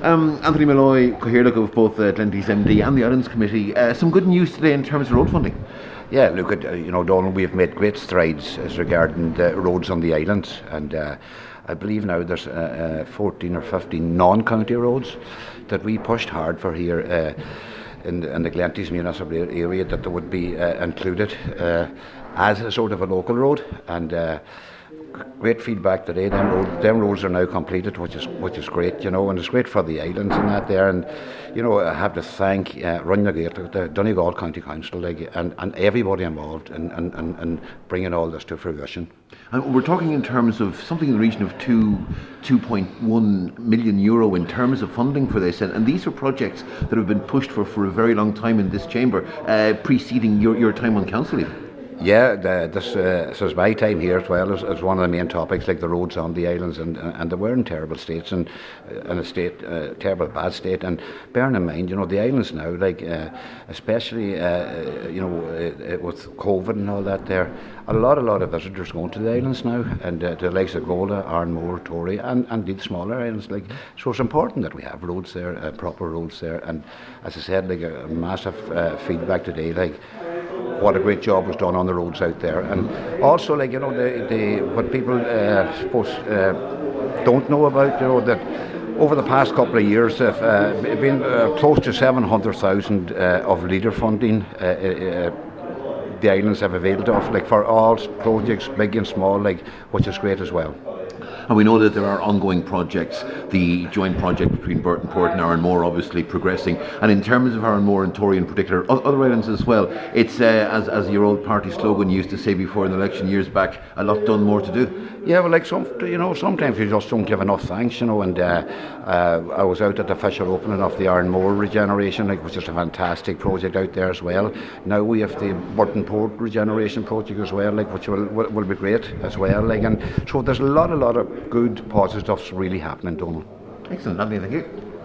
Anthony Malloy, Cathaoirleach of both Glenties MD and the Islands Committee. Some good news today in terms of road funding. Yeah, look at Donald. We've made great strides as regarding the roads on the islands, and I believe now there's 14 or 15 non-county roads that we pushed hard for here in the Glenties municipal area that would be included as a sort of a local road, and. Great feedback today. Them roads are now completed, which is great, and it's great for the islands and that there. And I have to thank Runagate, the Donegal County Council, and everybody involved in bringing all this to fruition. And we're talking in terms of something in the region of €2.1 million in terms of funding for this, and these are projects that have been pushed for a very long time in this chamber, preceding your time on council even. Yeah, this is my time here as well as one of the main topics, like the roads on the islands, and they were in terrible states, and in a state, terrible bad state. And bearing in mind, the islands now, especially with COVID and all that, there a lot of visitors going to the islands now, and the likes of Gola, Arnmore, Tory, and indeed smaller islands. So it's important that we have roads there, proper roads there. And as I said, a massive feedback today, what a great job was done on the roads out there. And also, what people suppose don't know about, that over the past couple of years, have been close to 700,000 of leader funding the islands have availed of, for all projects, big and small, which is great as well. And we know that there are ongoing projects, the joint project between Burton Port and Arnmore obviously progressing, and in terms of Arnmore and Tory in particular, other islands as well, it's as your old party slogan used to say before an election years back, a lot done, more to do. Yeah, well, sometimes you just don't give enough thanks, and I was out at the official opening of the Arnmore regeneration, which is a fantastic project out there as well. Now we have the Burton Port regeneration project as well, which will be great as well, and so there's a lot of good positive stuff's really happening, Donald. Excellent, Anthony, thank you.